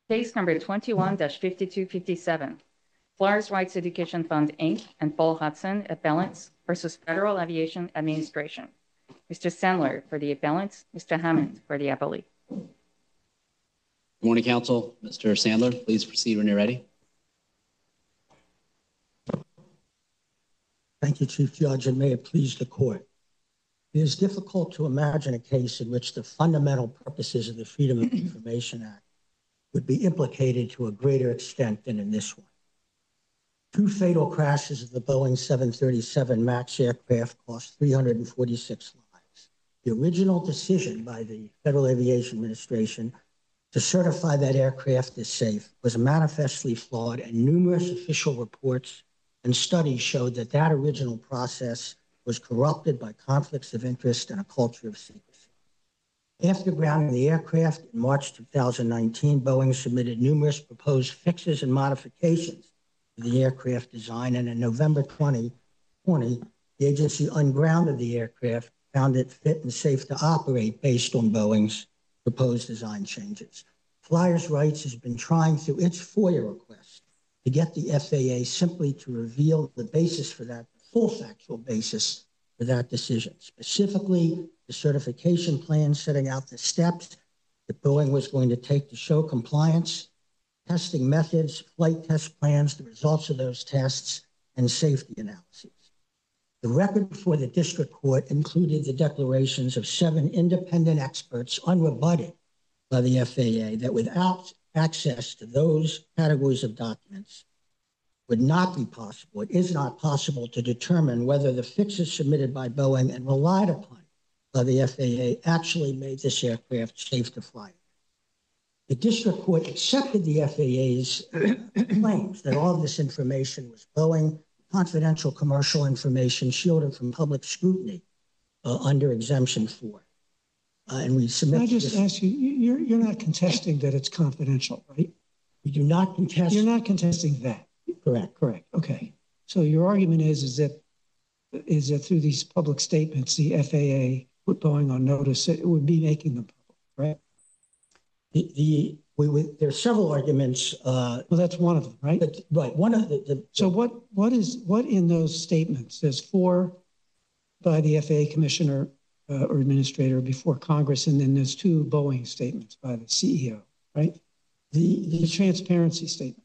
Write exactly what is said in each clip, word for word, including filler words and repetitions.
Case number twenty-one dash fifty-two fifty-seven, Flyers Rights Education Fund, Incorporated and Paul Hudson, appellants versus Federal Aviation Administration. Mister Sandler for the appellants, Mister Hammond for the appellee. Good morning, counsel. Mister Sandler, please proceed when you're ready. Thank you, Chief Judge, and may it please the court. It is difficult to imagine a case in which the fundamental purposes of the Freedom of Information Act would be implicated to a greater extent than in this one. Two fatal crashes of the Boeing seven thirty-seven MAX aircraft cost three hundred forty-six lives. The original decision by the Federal Aviation Administration to certify that aircraft as safe was manifestly flawed, and numerous official reports and studies showed that that original process was corrupted by conflicts of interest and a culture of secrecy. After grounding the aircraft in March two thousand nineteen, Boeing submitted numerous proposed fixes and modifications to the aircraft design, and in November twenty twenty, the agency ungrounded the aircraft, found it fit and safe to operate based on Boeing's proposed design changes. Flyers Rights has been trying through its FOIA request to get the F A A simply to reveal the basis for that, the full factual basis for that decision, specifically the certification plan setting out the steps that Boeing was going to take to show compliance, testing methods, flight test plans, the results of those tests, and safety analyses. The record before the district court included the declarations of seven independent experts, unrebutted by the F A A, that without access to those categories of documents would not be possible, it is not possible to determine whether the fixes submitted by Boeing and relied upon by the F A A actually made this aircraft safe to fly. The district court accepted the F A A's claims that all of this information was Boeing confidential commercial information shielded from public scrutiny uh, under Exemption four. Uh, and we submit. Can I just this. ask you, you're, you're not contesting that it's confidential, right? We do not contest. You're not contesting that. Correct. Correct. Okay. So your argument is, is that is that through these public statements, the F A A put Boeing on notice that it would be making them public, right? The, the we, we there are several arguments. Uh, well, that's one of them, right? But, right. One of the, the. So what what is what in those statements? There's four by the F A A commissioner uh, or administrator before Congress, and then there's two Boeing statements by the C E O, right? The the transparency statements.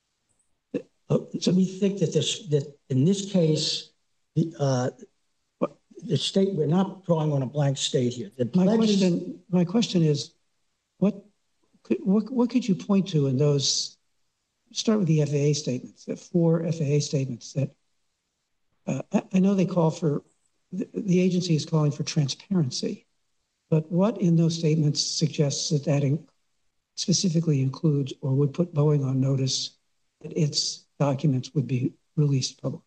Uh, so we think that this that in this case, the uh, the state, we're not drawing on a blank state here. The my question my question is, what could what what could you point to in those? Start with the F A A statements. The four F A A statements that uh, I, I know they call for. The, the agency is calling for transparency, but what in those statements suggests that that in, specifically includes or would put Boeing on notice that its documents would be released publicly?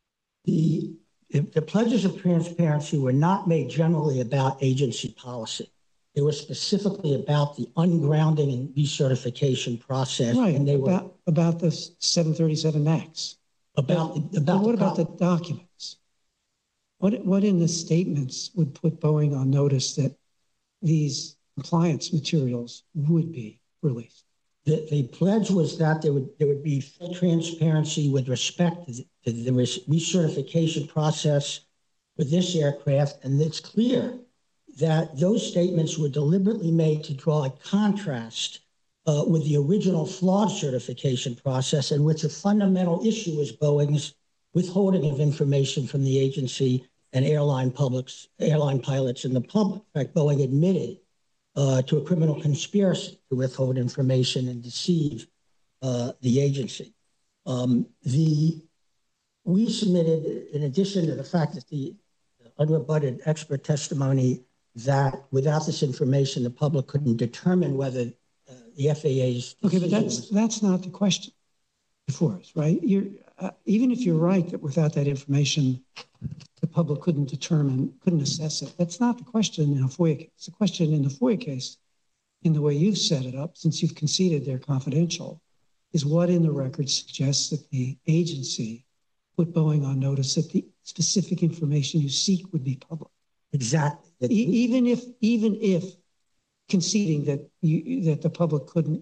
The, the pledges of transparency were not made generally about agency policy. They were specifically about the ungrounding and recertification process. Right, and they about, were about the seven thirty-seven MAX. About, the, about what the about the documents? What, what in the statements would put Boeing on notice that these compliance materials would be released? The, the pledge was that there would there would be full transparency with respect to the, to the recertification process for this aircraft, and it's clear that those statements were deliberately made to draw a contrast uh, with the original flawed certification process, in which a fundamental issue was Boeing's withholding of information from the agency and airline publics, airline pilots and the public. In fact, Boeing admitted Uh, to a criminal conspiracy to withhold information and deceive uh, the agency. Um, the we submitted, in addition to the fact that the unrebutted expert testimony that without this information the public couldn't determine whether uh, the F A A's okay, but that's was, that's not the question before us, right? You're uh, even if you're right that without that information the public couldn't determine, couldn't assess it. That's not the question in a FOIA case. The question in the FOIA case, in the way you've set it up, since you've conceded they're confidential, is what in the record suggests that the agency put Boeing on notice that the specific information you seek would be public. Exactly. E even if, even if conceding that you, that the public couldn't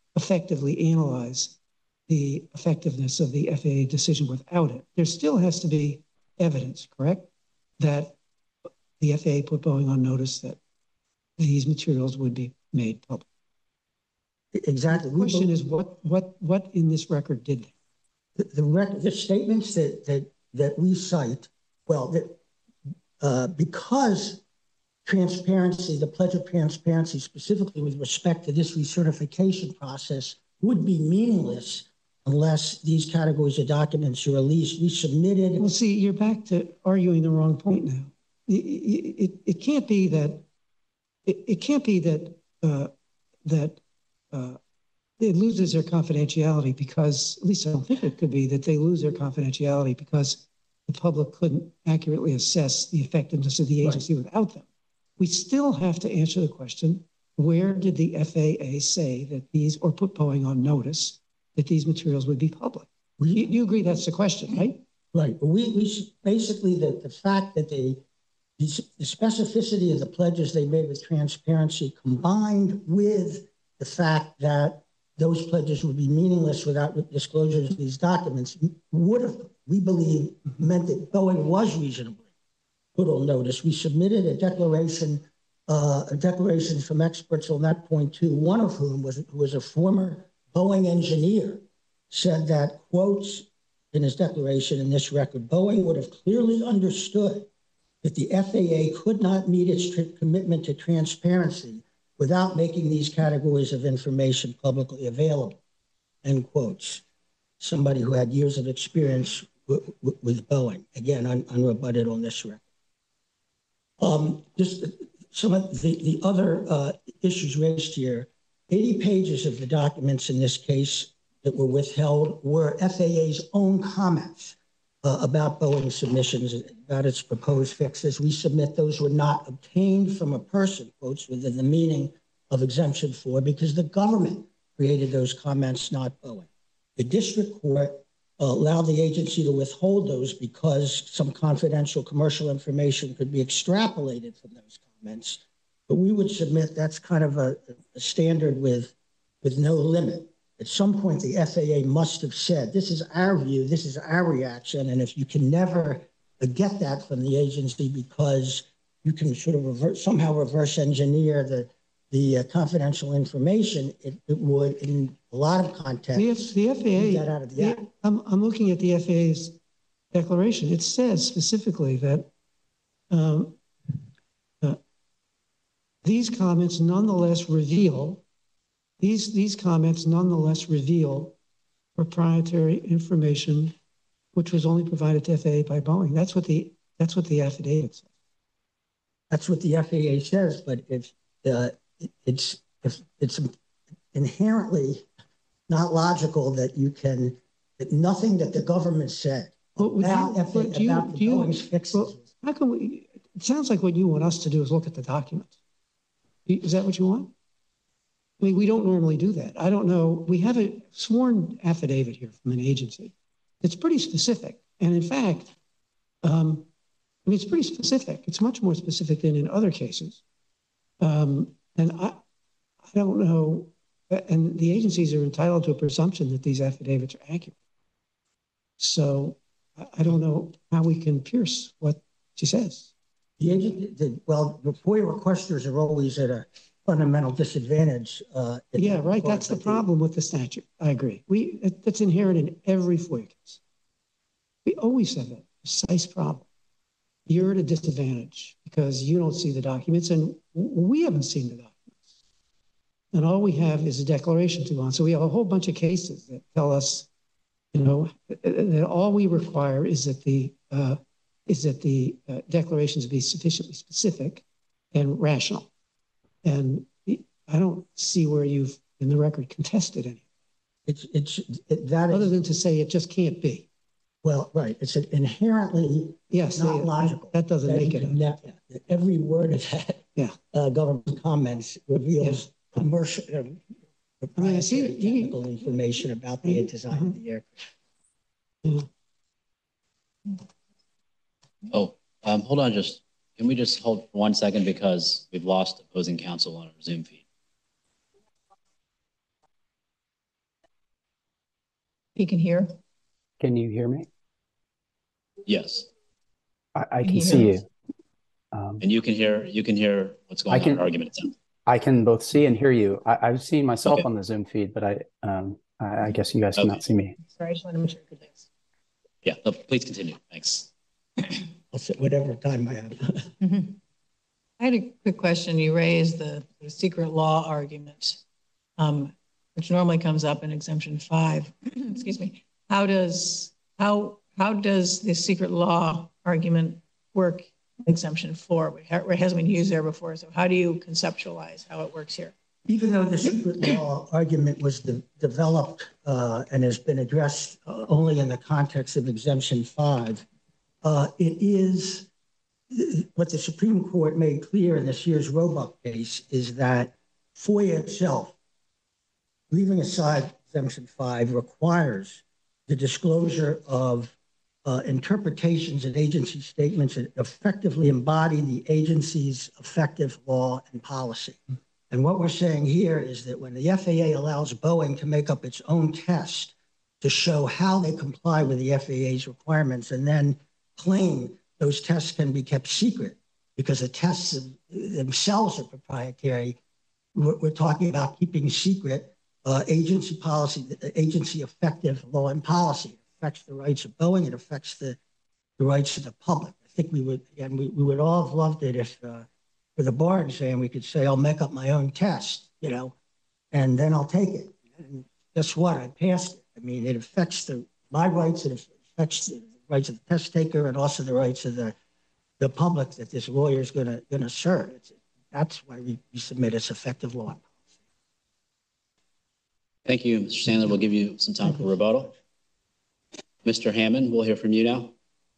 effectively analyze the effectiveness of the F A A decision without it. There still has to be evidence, correct, that the F A A put Boeing on notice that these materials would be made public. Exactly. The question is, what what what in this record did they? The, the, rec- the statements that, that, that we cite, well, that, uh, because transparency, the pledge of transparency, specifically with respect to this recertification process, would be meaningless unless these categories of documents are released. We submitted. Well, see, you're back to arguing the wrong point now. It, it, it can't be that, it, it can't be that, uh, that uh, it loses their confidentiality because, at least I don't think it could be, that they lose their confidentiality because the public couldn't accurately assess the effectiveness of the agency right. without them. We still have to answer the question, where did the F A A say that these, or put Boeing on notice, that these materials would be public? We, you, you agree that's the question, right? Right. We, we basically, the, the fact that they, the, the specificity of the pledges they made with transparency combined with the fact that those pledges would be meaningless without disclosure of these documents would have, we believe, meant that Boeing was reasonably put on notice. We submitted a declaration, uh, a declaration from experts on that point too, one of whom was, was a former Boeing engineer, said that, quotes in his declaration in this record, Boeing would have clearly understood that the F A A could not meet its commitment to transparency without making these categories of information publicly available, end quotes. Somebody who had years of experience with Boeing, again, un unrebutted on this record. Um, just some of the, the other uh, issues raised here, eighty pages of the documents in this case that were withheld were F A A's own comments uh, about Boeing's submissions, about its proposed fixes. We submit those were not obtained from a person, quotes, within the meaning of exemption four, because the government created those comments, not Boeing. The district court uh, allowed the agency to withhold those because some confidential commercial information could be extrapolated from those comments. But we would submit that's kind of a, a standard with, with no limit. At some point, the F A A must have said, this is our view, this is our reaction, and if you can never get that from the agency because you can sort of reverse, somehow reverse engineer the, the uh, confidential information, it, it would, in a lot of contexts, the, the F A A, get out of the act. I'm, I'm looking at the F A A's declaration. It says specifically that um, uh, these comments nonetheless reveal These, these comments nonetheless reveal proprietary information which was only provided to F A A by Boeing. That's what the, that's what the affidavit says. That's what the F A A says, but if, uh, it's, if it's inherently not logical that you can, that nothing that the government said well, about, you, F A A, do you, about the do you, Boeing's fixes. Well, how can we, it sounds like what you want us to do is look at the documents. Is that what you want? I mean, we don't normally do that. I don't know. We have a sworn affidavit here from an agency. It's pretty specific. And in fact, um, I mean, it's pretty specific. It's much more specific than in other cases. Um, and I, I don't know. And the agencies are entitled to a presumption that these affidavits are accurate. So I don't know how we can pierce what she says. The agent, the, well, the FOIA requesters are always at a fundamental disadvantage. Uh, yeah, that right. That's the problem with the statute. I agree. We it, that's inherent in every FOIA case. We always have a precise problem. You're at a disadvantage because you don't see the documents, and we haven't seen the documents. And all we have is a declaration to go on. So we have a whole bunch of cases that tell us, you know, that all we require is that the uh, is that the uh, declarations be sufficiently specific and rational. And I don't see where you've, in the record, contested any. It's it's it, that other is, than to say it just can't be. Well, right. It's inherently yes, not they, logical. That doesn't that make it. Net, every word of that yeah. uh, government comments reveals yeah. commercial, uh, I mean, I see technical you, information about the design uh-huh. of the aircraft. Yeah. Oh, um, hold on, just. Can we just hold for one second because we've lost opposing counsel on our Zoom feed? He can hear. Can you hear me? Yes. I, I Can can he see hear you. Um, And you can hear, you can hear what's I going on can- in our argument. It sounds. I can both see and hear you. I, I've seen myself Okay. on the Zoom feed, but I, um, I, I guess you guys Okay. cannot see me. Sorry, I just wanted to make sure. Thanks. Yeah, no, please continue. Thanks. I'll sit whatever time I have. Mhm. I had a quick question. You raised the, the secret law argument, um, which normally comes up in exemption five. Excuse me. How does how how does the secret law argument work in exemption four? It hasn't been used there before. So how do you conceptualize how it works here? Even though the secret law argument was de- developed uh, and has been addressed uh, only in the context of exemption five, uh, it is what the Supreme Court made clear in this year's Roebuck case is that FOIA itself, leaving aside exemption five, requires the disclosure of uh, interpretations and agency statements that effectively embody the agency's effective law and policy. And what we're saying here is that when the F A A allows Boeing to make up its own test to show how they comply with the F A A's requirements and then claim those tests can be kept secret because the tests themselves are proprietary, we're, we're talking about keeping secret uh, agency policy, agency effective law and policy. It affects the rights of Boeing. It affects the, the rights of the public. I think we would, again, we, we would all have loved it if, uh, for the bar exam, we could say, I'll make up my own test, you know, and then I'll take it. And guess what? I passed it. I mean, it affects the my rights, it affects the rights of the test taker and also the rights of the, the public that this lawyer is gonna gonna serve. It's, that's why we, we submit its effective law. Thank you, Mister Sandler. We'll give you some time for rebuttal. Mister Hammond, we'll hear from you now.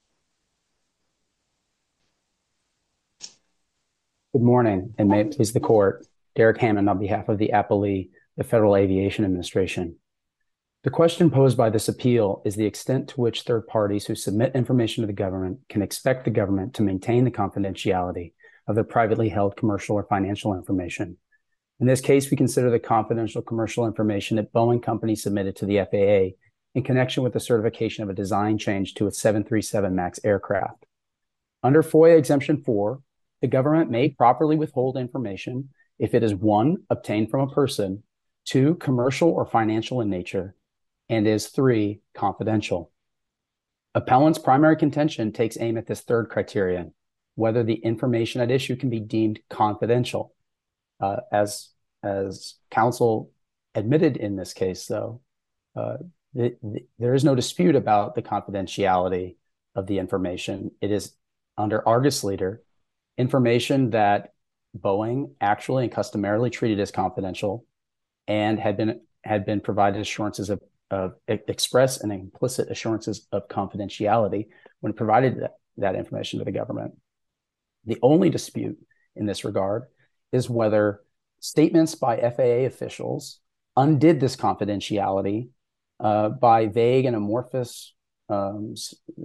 Good morning, and may it please the court. Derek Hammond on behalf of the appellee, the Federal Aviation Administration. The question posed by this appeal is the extent to which third parties who submit information to the government can expect the government to maintain the confidentiality of their privately held commercial or financial information. In this case, we consider the confidential commercial information that Boeing Company submitted to the F A A in connection with the certification of a design change to its seven thirty-seven MAX aircraft. Under FOIA Exemption four, the government may properly withhold information if it is one, obtained from a person, two, commercial or financial in nature, and is three, confidential. Appellant's primary contention takes aim at this third criterion, whether the information at issue can be deemed confidential. Uh, as, as counsel admitted in this case, though, uh, the, the, there is no dispute about the confidentiality of the information. It is under Argus Leader, information that Boeing actually and customarily treated as confidential and had been had been provided assurances of, of express and implicit assurances of confidentiality when it provided that, that information to the government. The only dispute in this regard is whether statements by F A A officials undid this confidentiality uh, by vague and amorphous um,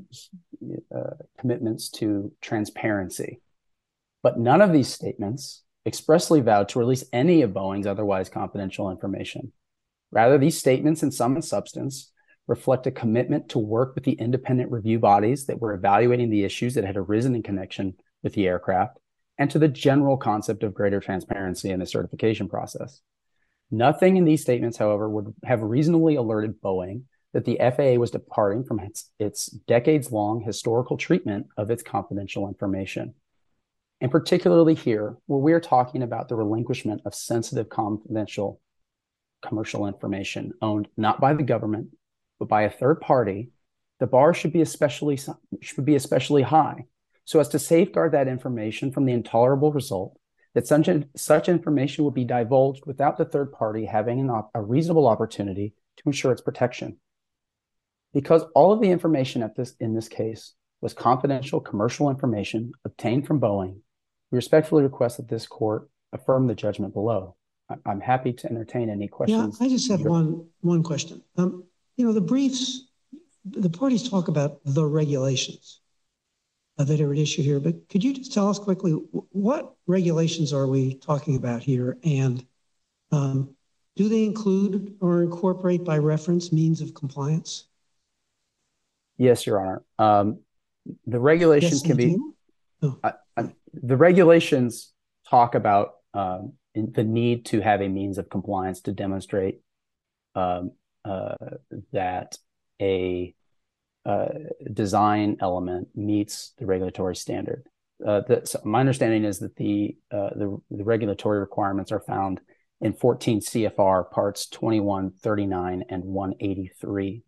uh, commitments to transparency. But none of these statements expressly vowed to release any of Boeing's otherwise confidential information. Rather, these statements in sum and substance reflect a commitment to work with the independent review bodies that were evaluating the issues that had arisen in connection with the aircraft and to the general concept of greater transparency in the certification process. Nothing in these statements, however, would have reasonably alerted Boeing that the F A A was departing from its, its decades-long historical treatment of its confidential information. And particularly here, where we are talking about the relinquishment of sensitive, confidential commercial information owned not by the government, but by a third party, the bar should be especially, should be especially high so as to safeguard that information from the intolerable result that such, such information will be divulged without the third party having an, a reasonable opportunity to ensure its protection. Because all of the information at this, in this case was confidential commercial information obtained from Boeing, we respectfully request that this court affirm the judgment below. I'm happy to entertain any questions. Yeah, I just have one, one question. Um, you know, the briefs, the parties talk about the regulations that are at issue here, but could you just tell us quickly what regulations are we talking about here? And um, do they include or incorporate by reference means of compliance? Yes, Your Honor. Um, the regulations Yes, can they be, do? Oh. I, I, the regulations talk about um, in the need to have a means of compliance to demonstrate um, uh, that a uh, design element meets the regulatory standard. Uh, the, so my understanding is that the, uh, the the regulatory requirements are found in fourteen C F R parts twenty-one, thirty-nine, and one eighty-three.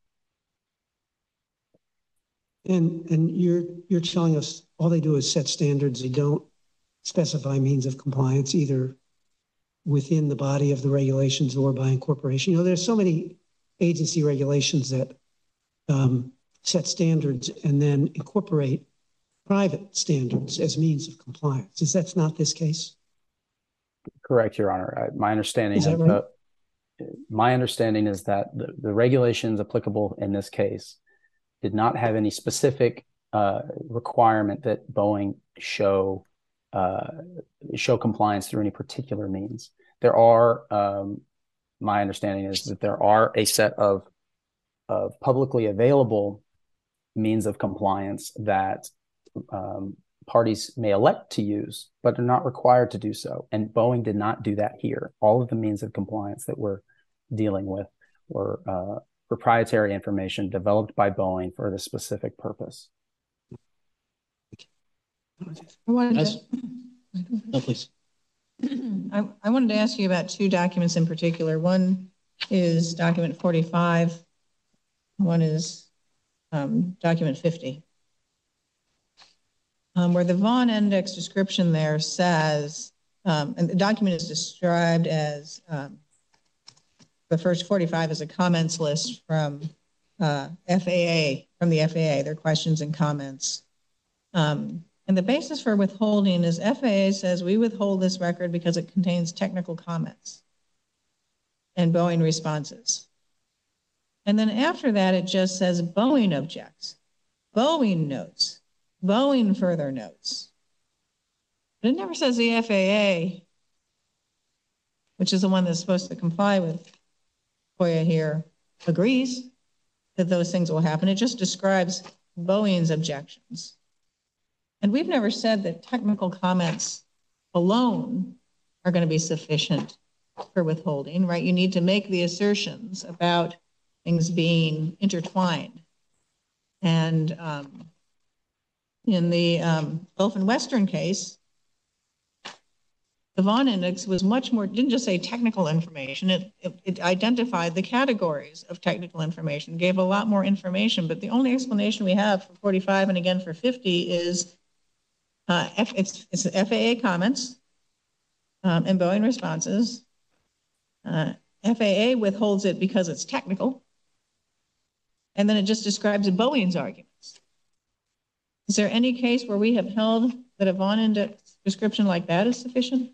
And and you're you're telling us all they do is set standards. They don't specify means of compliance either within the body of the regulations or by incorporation. You know, there's so many agency regulations that um, set standards and then incorporate private standards as means of compliance. Is that not this case? Correct, Your Honor. Uh, my understanding Is that of right? the, my understanding is that the, the regulations applicable in this case did not have any specific uh, requirement that Boeing show uh, show compliance through any particular means. There are, um, my understanding is that there are a set of of publicly available means of compliance that um, parties may elect to use, but are not required to do so. And Boeing did not do that here. All of the means of compliance that we're dealing with were uh, proprietary information developed by Boeing for this specific purpose. I wanted Yes. to, No, please. I, I wanted to ask you about two documents in particular. One is document forty-five. One is um, document fifty. Um, where the Vaughn Index description there says, um, and the document is described as, um, the first forty-five is a comments list from uh, F A A, from the F A A, their questions and comments. Um, and the basis for withholding is F A A says we withhold this record because it contains technical comments and Boeing responses. And then after that, it just says Boeing objects, Boeing notes, Boeing further notes. But it never says the F A A, which is the one that's supposed to comply with FOIA here, agrees that those things will happen. It just describes Boeing's objections. And we've never said that technical comments alone are going to be sufficient for withholding, right? You need to make the assertions about things being intertwined. And um, in the um, Gulf and Western case, the Vaughn Index was much more, didn't just say technical information, it, it, it identified the categories of technical information, gave a lot more information, but the only explanation we have for forty-five and again for fifty is uh, F, it's, it's F A A comments um, and Boeing responses. Uh, F A A withholds it because it's technical. And then it just describes Boeing's arguments. Is there any case where we have held that a Vaughn Index description like that is sufficient?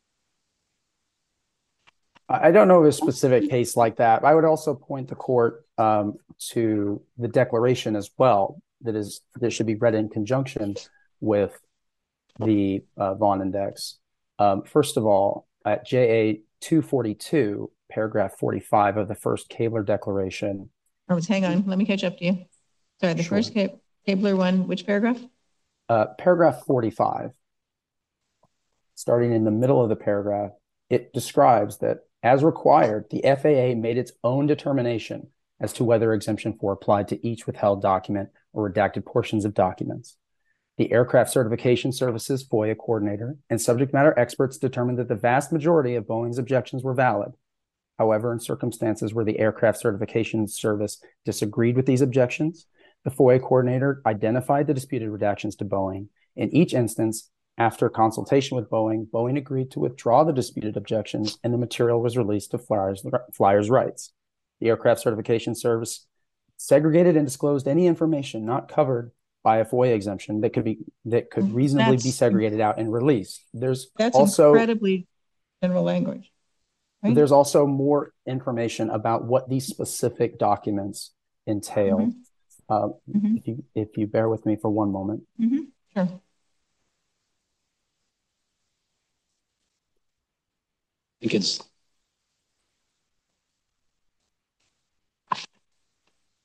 I don't know of a specific case like that. I would also point the court um, to the declaration as well that is that should be read in conjunction with the uh, Vaughn Index. Um, first of all, at J A two forty-two, paragraph forty-five of the first Kabler Declaration. Oh, hang on, let me catch up to you. Sorry, the Sure. first Kabler one, which paragraph? Uh, paragraph forty-five, starting in the middle of the paragraph, it describes that as required, the F A A made its own determination as to whether exemption four applied to each withheld document or redacted portions of documents. The Aircraft Certification Services FOIA coordinator and subject matter experts determined that the vast majority of Boeing's objections were valid. However, in circumstances where the Aircraft Certification Service disagreed with these objections, the FOIA coordinator identified the disputed redactions to Boeing. In each instance, after consultation with Boeing, Boeing agreed to withdraw the disputed objections and the material was released to flyers, flyers' rights. The Aircraft Certification Service segregated and disclosed any information not covered by a FOIA exemption that could be that could reasonably That's, be segregated out and released. There's that's also incredibly general language. Right? There's also more information about what these specific documents entail. Mm-hmm. Uh, mm-hmm. If you if you bear with me for one moment. Mm-hmm. Sure. I think it's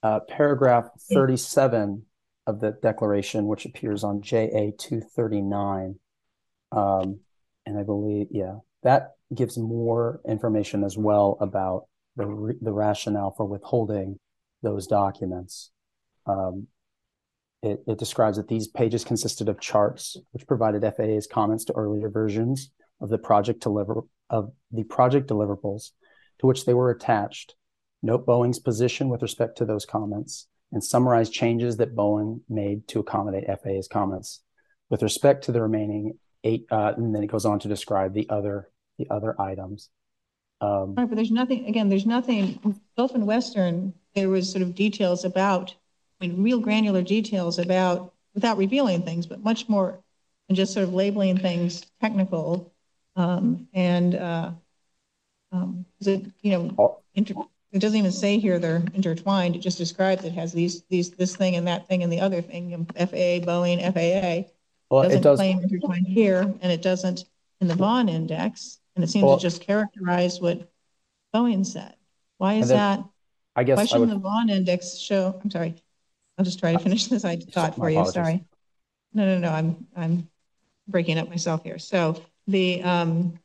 uh, paragraph thirty-seven of the declaration, which appears on J A two thirty-nine. Um, and I believe, yeah, that gives more information as well about the, the rationale for withholding those documents. Um, it, it describes that these pages consisted of charts which provided F A A's comments to earlier versions of the project deliver of the project deliverables to which they were attached, note Boeing's position with respect to those comments, and summarize changes that Boeing made to accommodate F A A's comments. With respect to the remaining eight, uh, and then it goes on to describe the other the other items. Um, Right, but there's nothing, again, there's nothing, Gulf and Western, there was sort of details about, I mean, real granular details about, without revealing things, but much more than just sort of labeling things technical. Um, and, uh, um, it, you know, inter, it doesn't even say here they're intertwined. It just describes it has these, these, this thing and that thing and the other thing, F A A, Boeing, F A A. well, Doesn't it does claim intertwined here, and it doesn't in the Vaughan Index, and it seems well, to just characterize what Boeing said. Why is then, that? I guess Why I shouldn't would, the Vaughan Index show? I'm sorry. I'll just try to finish this I thought for you. apologies. Sorry. No, no, no. I'm I'm breaking up myself here. So the um,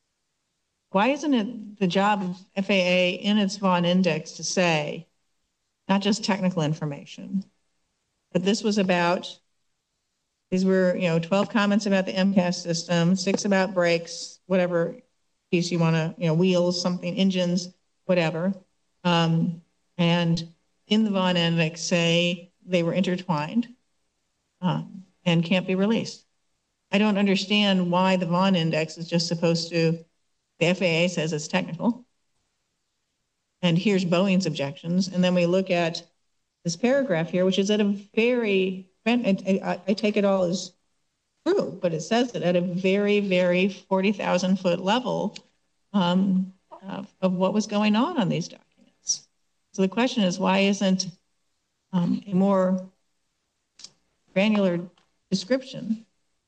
why isn't it the job of F A A in its Vaughan Index to say not just technical information, but this was about, these were, you know, twelve comments about the M C A S system, six about brakes, whatever piece you want to, you know, wheels, something, engines, whatever. Um, and in the Vaughan Index say they were intertwined um, and can't be released. I don't understand why the Vaughan Index is just supposed to, the F A A says it's technical. And here's Boeing's objections. And then we look at this paragraph here, which is at a very, I, I, I take it all as true, but it says it at a very, very forty thousand foot level um, of, of what was going on on these documents. So the question is, why isn't um, a more granular description,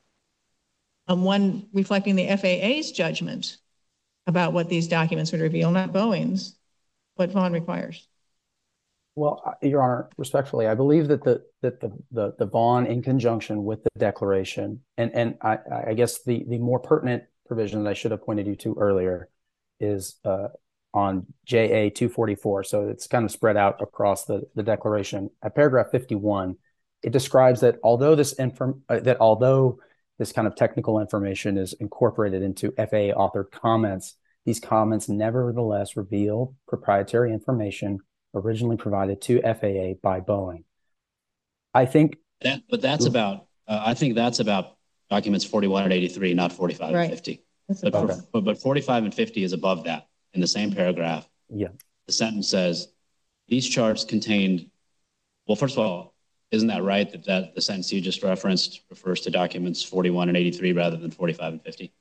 um, one reflecting the F A A's judgment about what these documents would reveal, not Boeing's, what Vaughan requires? Well, Your Honor, respectfully, I believe that the that the the, the Vaughan, in conjunction with the declaration, and and I, I guess the the more pertinent provision that I should have pointed you to earlier is uh, on J A two forty-four. So it's kind of spread out across the the declaration. At paragraph fifty-one, it describes that although this inform uh, that although this kind of technical information is incorporated into F A A authored comments, these comments nevertheless reveal proprietary information originally provided to F A A by Boeing. I think that, but that's about, uh, I think that's about documents forty-one and eighty-three, not forty-five right. and fifty. But, for, but, but forty-five and fifty is above that. In the same paragraph, yeah, the sentence says, these charts contained, well, first of all, isn't that right that, that the sentence you just referenced refers to documents forty-one and eighty-three rather than forty-five and fifty?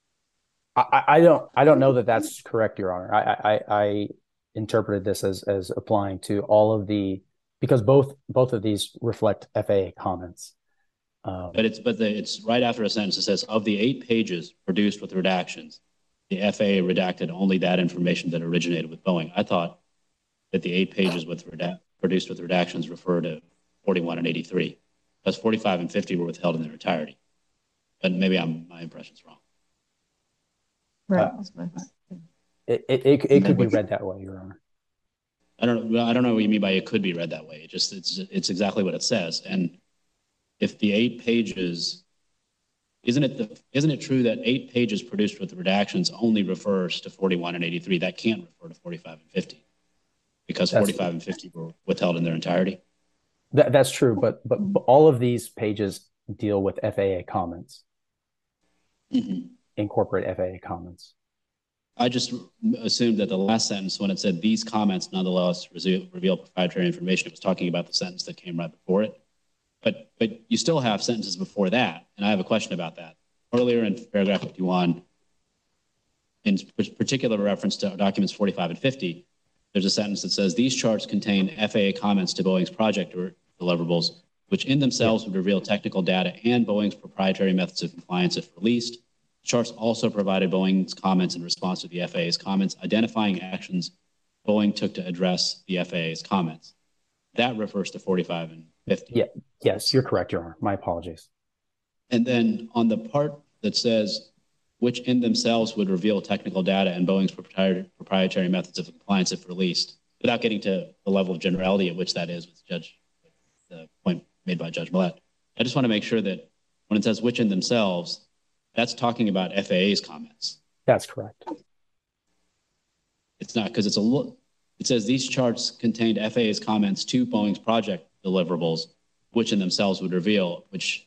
I, I don't I don't know that that's correct, Your Honor. I I, I interpreted this as as applying to all of the, because both both of these reflect F A A comments. Um, but it's but the, it's right after a sentence that says, of the eight pages produced with redactions, the F A A redacted only that information that originated with Boeing. I thought that the eight pages with redact, produced with redactions refer to forty-one and eighty-three, because forty-five and fifty were withheld in their entirety. But maybe I'm, my impression's wrong. right. Uh, It it, it, it could be read that way, Your Honor. I don't know. I don't know what you mean by it could be read that way. It just it's it's exactly what it says. And if the eight pages, isn't it the isn't it true that eight pages produced with the redactions only refers to forty-one and eighty-three? That can't refer to forty-five and fifty, because that's, forty-five and fifty were withheld in their entirety. That that's true, but but, but all of these pages deal with F A A comments, Mm-hmm. incorporate F A A comments. I just assumed that the last sentence, when it said these comments nonetheless reveal proprietary information, it was talking about the sentence that came right before it. But but you still have sentences before that, and I have a question about that. Earlier in paragraph fifty-one, in particular reference to documents forty-five and fifty, there's a sentence that says, these charts contain F A A comments to Boeing's project deliverables, which in themselves would reveal technical data and Boeing's proprietary methods of compliance if released. Charts also provided Boeing's comments in response to the F A A's comments, identifying actions Boeing took to address the F A A's comments. that refers to forty-five and fifty. Yeah, yes, you're correct, Your Honor. My apologies. And then on the part that says, which in themselves would reveal technical data and Boeing's proprietary, proprietary methods of compliance if released, without getting to the level of generality at which that is with Judge, the point made by Judge Millett. I just want to make sure that when it says which in themselves, that's talking about F A A's comments. That's correct. It's not, because it's a look. It says these charts contained F A A's comments to Boeing's project deliverables, which in themselves would reveal, which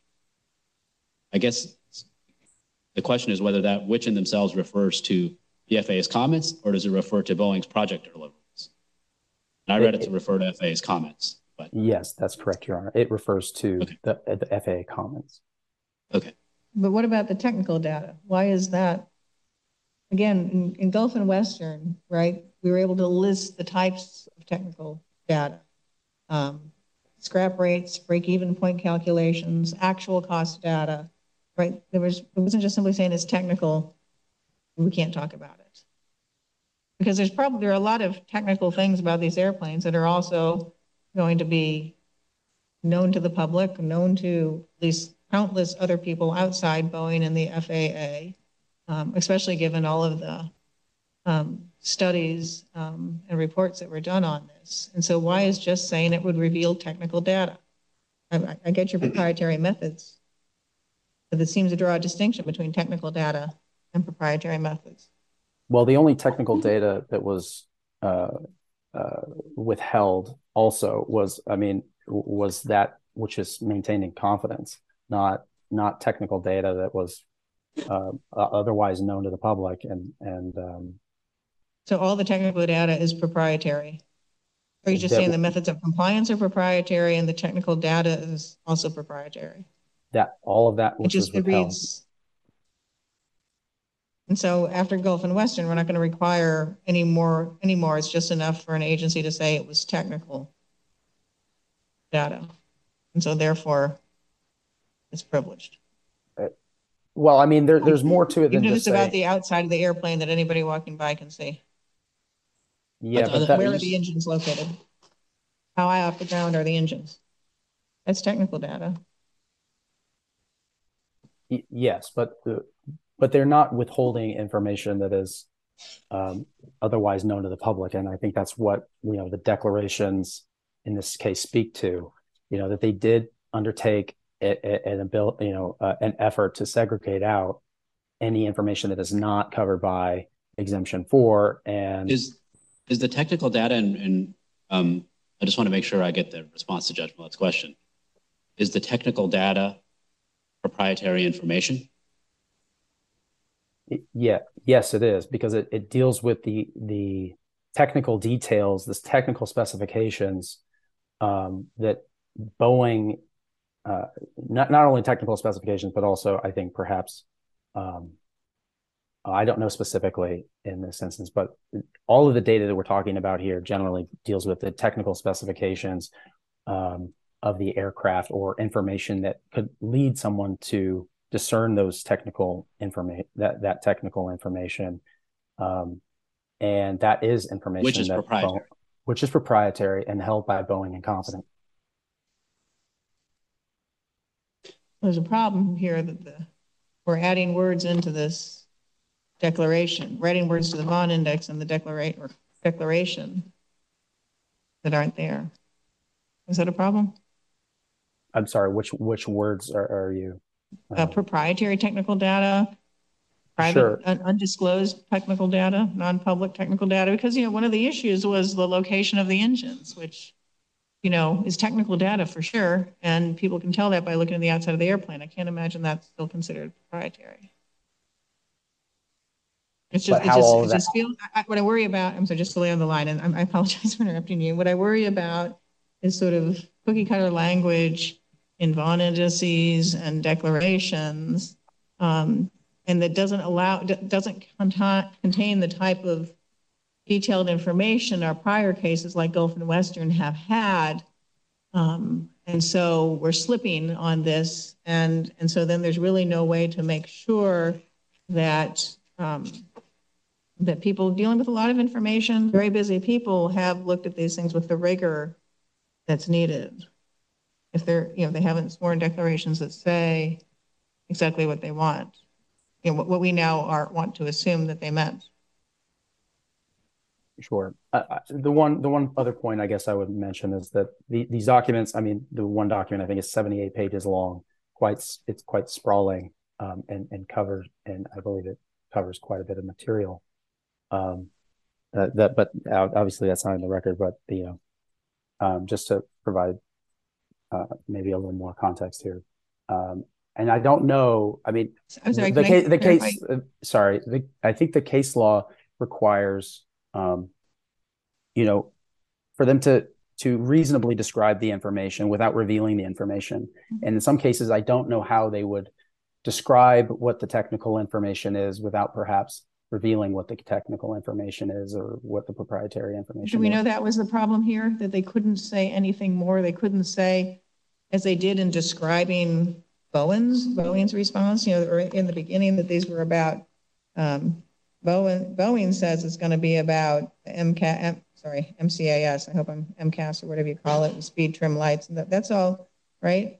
I guess the question is whether that which in themselves refers to the F A A's comments, or does it refer to Boeing's project deliverables? And I read it, it to refer to F A A's comments. But yes, that's correct, Your Honor. It refers to okay. the, the F A A comments. Okay. But what about the technical data? Why is that? Again, in, in Gulf and Western, right, we were able to list the types of technical data. Um, scrap rates, break-even point calculations, actual cost data, right? There was, it wasn't just simply saying it's technical, we can't talk about it. Because there's probably, there are a lot of technical things about these airplanes that are also going to be known to the public, known to at least countless other people outside Boeing and the F A A, um, especially given all of the um, studies um, and reports that were done on this. And so why is just saying it would reveal technical data? I, I get your proprietary methods, but it seems to draw a distinction between technical data and proprietary methods. Well, the only technical data that was uh, uh, withheld also was, I mean, was that which is maintaining confidence, not not technical data that was uh, otherwise known to the public. And and um, so all the technical data is proprietary. Are you just saying the methods of compliance are proprietary and the technical data is also proprietary? That all of that which it just was withheld. Reads, and so after Gulf and Western, we're not going to require any more anymore. It's just enough for an agency to say it was technical data. And so therefore it's privileged. Well, I mean, there, there's more to it than Even if just it's about saying, the outside of the airplane that anybody walking by can see. yeah, but, but that, where are the engines located? How high off the ground are the engines? That's technical data. Yes, but the, but they're not withholding information that is um, otherwise known to the public, and I think that's what you know the declarations in this case speak to. You know that they did undertake an ability, you know, uh, an effort to segregate out any information that is not covered by exemption four. And is is the technical data, and, and um, I just want to make sure I get the response to Judge Millett's question. Is the technical data proprietary information? Yeah, yes, it is, because it, it deals with the the technical details, this technical specifications um, that Boeing. Uh, not not only technical specifications, but also I think perhaps um, I don't know specifically in this instance, but all of the data that we're talking about here generally deals with the technical specifications um, of the aircraft or information that could lead someone to discern those technical information that that technical information, um, and that is information which is that proprietary, Boeing, which is proprietary and held by Boeing and Confident. There's a problem here that the, we're adding words into this declaration, writing words to the Vaughn Index and the declaration or declaration that aren't there. Is that a problem? I'm sorry, which which words are, are you? Um, uh, proprietary technical data, private, sure. un undisclosed technical data, non-public technical data, because, you know, one of the issues was the location of the engines, which, you know, is technical data for sure. And people can tell that by looking at the outside of the airplane. I can't imagine that's still considered proprietary. It's just, it just, it just feels, I, what I worry about, I'm sorry, just to lay on the line, and I, I apologize for interrupting you. What I worry about is sort of cookie cutter language in Vaughn indices and declarations, um, and that doesn't allow, doesn't contain the type of detailed information our prior cases like Gulf and Western have had. Um, and so we're slipping on this. And, and so then there's really no way to make sure that, um, that people dealing with a lot of information, very busy people, have looked at these things with the rigor that's needed. If they're, you know, they haven't sworn declarations that say exactly what they want, you know, what, what we now are want to assume that they meant. Sure. Uh, uh, the one, the one other point I guess I would mention is that the, these documents, I mean, the one document I think is seventy-eight pages long, quite, it's quite sprawling, um, and, and covers, and I believe it covers quite a bit of material. Um, uh, that, but obviously that's not in the record, but the, you know, um, just to provide uh, maybe a little more context here. Um, and I don't know, I mean, I'm sorry, the, can case, I the clarify? case, uh, sorry, the, I think the case law requires, um, you know, for them to to reasonably describe the information without revealing the information. And in some cases, I don't know how they would describe what the technical information is without perhaps revealing what the technical information is or what the proprietary information Do we is. know that was the problem here, that they couldn't say anything more? They couldn't say, as they did in describing Bowen's, Bowen's response, you know, or in the beginning, that these were about, um, Bowen, Bowen says it's going to be about M C A S, sorry, M C A S, I hope I'm M C A S or whatever you call it, and speed trim lights, and that, that's all, right?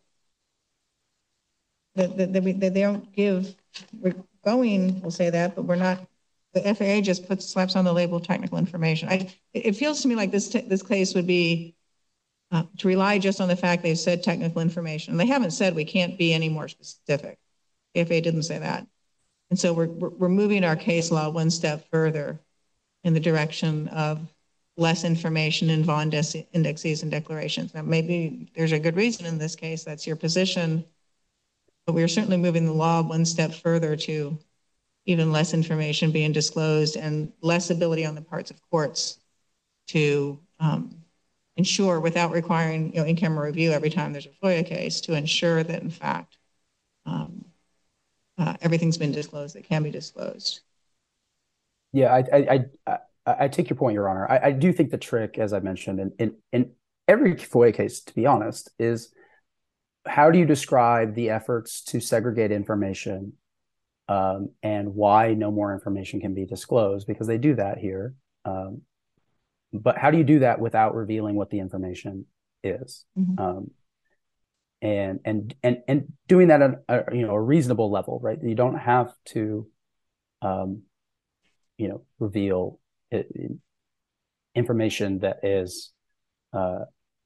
That, that, that, we, that they don't give, Boeing will say that, but we're not, the F A A just puts, slaps on the label technical information. I, it feels to me like this, this case would be uh, to rely just on the fact they've said technical information. They haven't said we can't be any more specific. The F A A didn't say that. And so we're, we're moving our case law one step further in the direction of less information in Vaughan indexes and declarations. Now, maybe there's a good reason in this case, that's your position, but we're certainly moving the law one step further to even less information being disclosed and less ability on the parts of courts to um, ensure, without requiring, you know, in-camera review every time there's a FOIA case, to ensure that in fact um, uh, everything's been disclosed that can be disclosed. Yeah, I I I, I take your point, Your Honor. I, I do think the trick, as I mentioned, in, in in every FOIA case, to be honest, is how do you describe the efforts to segregate information, um, and why no more information can be disclosed? Because they do that here. Um, but how do you do that without revealing what the information is? Mm-hmm. Um, and and and and doing that at a, you know, a reasonable level, right? You don't have to, um, you know, reveal it, information that is uh,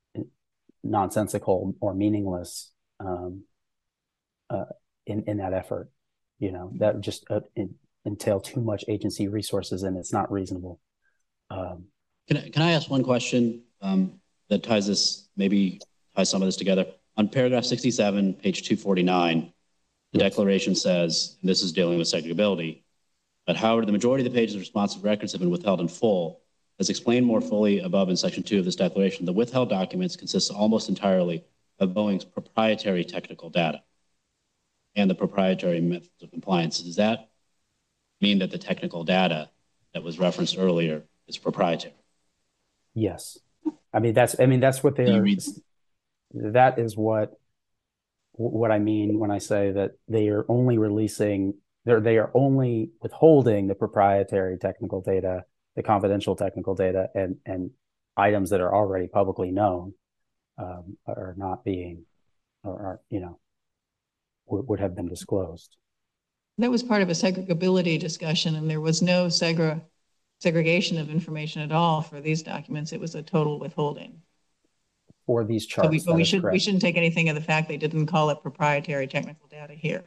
nonsensical or meaningless um, uh, in in that effort. You know, that just uh, in, entail too much agency resources, and it's not reasonable. Um, Can I, can I ask one question um, that ties this, maybe ties some of this together? On paragraph sixty-seven, page two forty-nine, the yes. declaration says, and this is dealing with segregability, but however, the majority of the pages of responsive records have been withheld in full. As explained more fully above in section two of this declaration, the withheld documents consist almost entirely of Boeing's proprietary technical data and the proprietary methods of compliance. Does that mean that the technical data that was referenced earlier is proprietary? Yes. I mean, that's, I mean, that's what they are, that is what, what I mean when I say that they are only releasing, they're, they are only withholding the proprietary technical data, the confidential technical data, and, and items that are already publicly known um, are not being, or are, you know, would, would have been disclosed. That was part of a segregability discussion, and there was no segre segregation of information at all for these documents. It was a total withholding. For these charts, so we, but we, should, correct. we shouldn't take anything of the fact they didn't call it proprietary technical data here.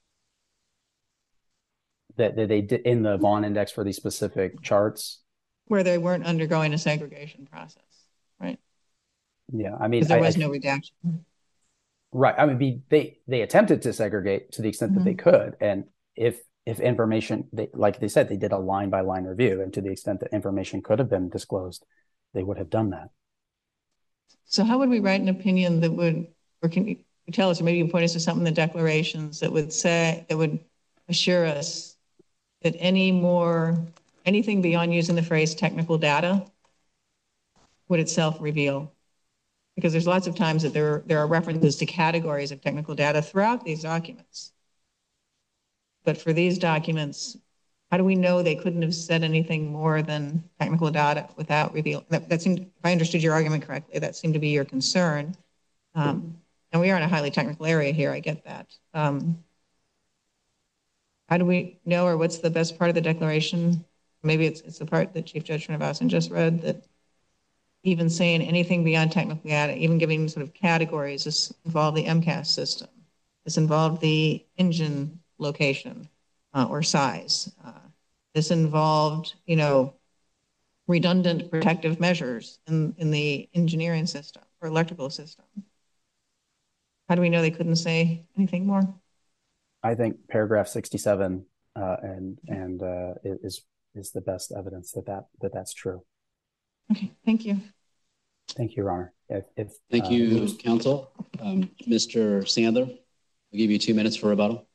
That, that they did in the Vaughan index for these specific charts? Where they weren't undergoing a segregation process, right? Yeah, I mean, because there I, was I, no redaction. Right. I mean, be, they they attempted to segregate to the extent mm-hmm. that they could, and if if information, they, like they said, they did a line by line review, and to the extent that information could have been disclosed, they would have done that. So, how would we write an opinion that would, or can you tell us, or maybe you can point us to something in the declarations that would say that would assure us that any more anything beyond using the phrase technical data would itself reveal? Because there's lots of times that there, there are references to categories of technical data throughout these documents. But for these documents, how do we know they couldn't have said anything more than technical data without reveal? That, that seemed, if I understood your argument correctly, that seemed to be your concern. Um, and we are in a highly technical area here. I get that. Um, how do we know, or what's the best part of the declaration? Maybe it's, it's the part that Chief Judge Srinivasan just read, that even saying anything beyond technical data, even giving sort of categories, this involved the MCAS system. This involved the engine location uh, or size. Uh, this involved, you know, redundant protective measures in, in the engineering system or electrical system. How do we know they couldn't say anything more? I think paragraph sixty-seven uh, and and uh, is is the best evidence that that that that's true. Okay, thank you. Thank you, Your Honor. If, if, Thank uh, you, counsel. Um, Mister Sandler, I'll give you two minutes for rebuttal.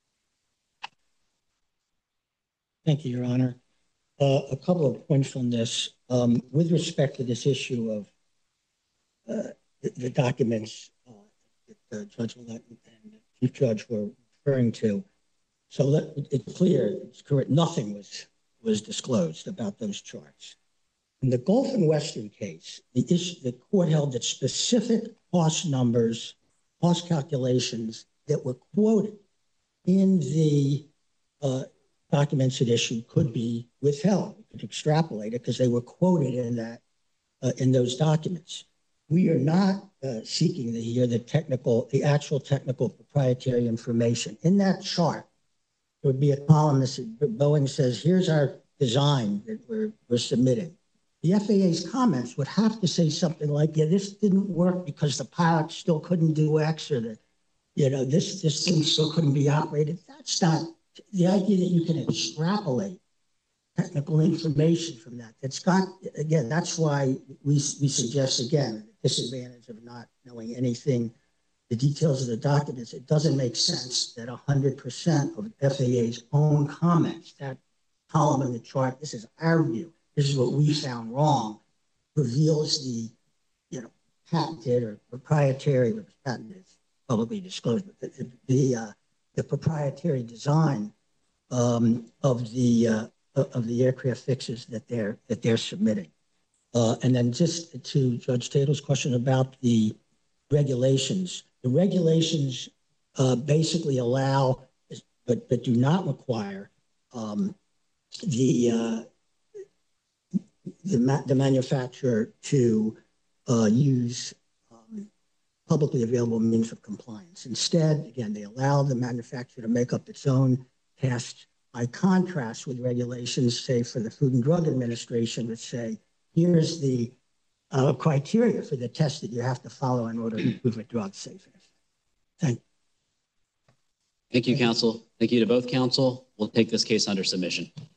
Thank you, Your Honor. Uh, a couple of points on this. Um, with respect to this issue of uh, the, the documents uh, that uh, Judge Millett and Chief Judge were referring to, so let, it's clear, it's correct, nothing was, was disclosed about those charts. In the Gulf and Western case, the issue, the court held that specific cost numbers, cost calculations that were quoted in the uh, documents at issue could be withheld, could extrapolate it because they were quoted in that uh, in those documents. We are not uh, seeking to hear the technical, the actual technical proprietary information. In that chart, there would be a column that said, Boeing says, here's our design that we're, we're submitting. The F A A's comments would have to say something like, yeah, this didn't work because the pilot still couldn't do X, or the, you know, this, this thing still couldn't be operated. That's not the idea that you can extrapolate technical information from that. That's got, again, that's why we, we suggest, again, the disadvantage of not knowing anything, the details of the documents. It doesn't make sense that one hundred percent of F A A's own comments, that column in the chart, this is our view, this is what we found wrong, reveals the, you know, patented or proprietary, or patented, publicly disclosed, but the, the, uh, the proprietary design um, of the uh, of the aircraft fixes that they're that they're submitting. Uh, and then just to Judge Tatel's question about the regulations, the regulations uh, basically allow, but but do not require um, the uh, the, ma the manufacturer to uh, use um, publicly available means of compliance. Instead, again, they allow the manufacturer to make up its own tests. By contrast with regulations, say for the Food and Drug Administration, that say, here's the uh, criteria for the test that you have to follow in order to prove a drug safe. Thank you. Thank you, counsel. Thank you to both counsel. We'll take this case under submission.